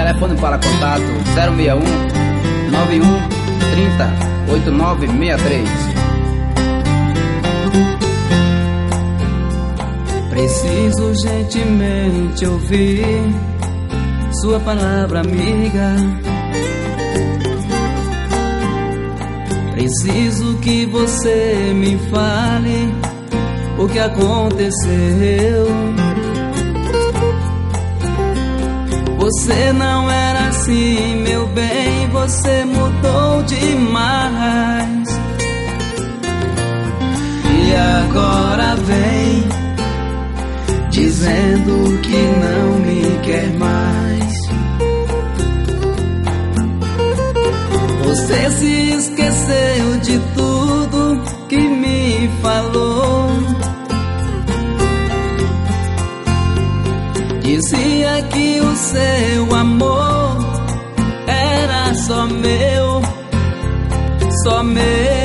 Telefone para contato 061 91 30 8963. Preciso urgentemente ouvir sua palavra amiga. Preciso que você me fale o que aconteceu. Você não era assim, meu bem, você mudou demais. E agora vem dizendo que não me quer mais. Você se esqueceu de tudo que me falou. Dizia que o seu amor era só meu, só meu.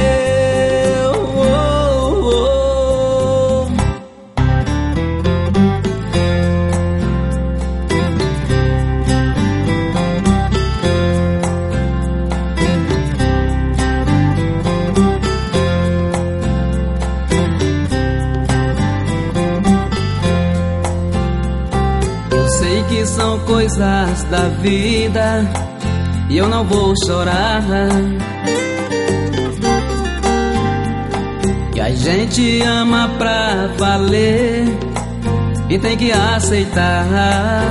Sei que são coisas da vida e eu não vou chorar. Que a gente ama pra valer e tem que aceitar.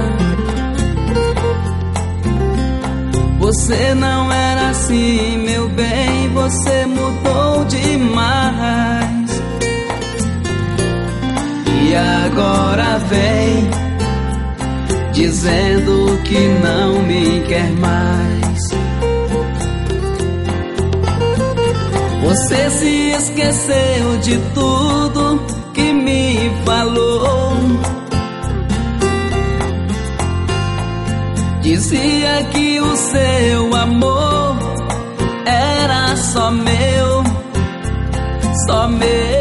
Você não era assim, meu bem, você mudou demais. E agora vem dizendo que não me quer mais. Você se esqueceu de tudo que me falou. Dizia que o seu amor era só meu, só meu.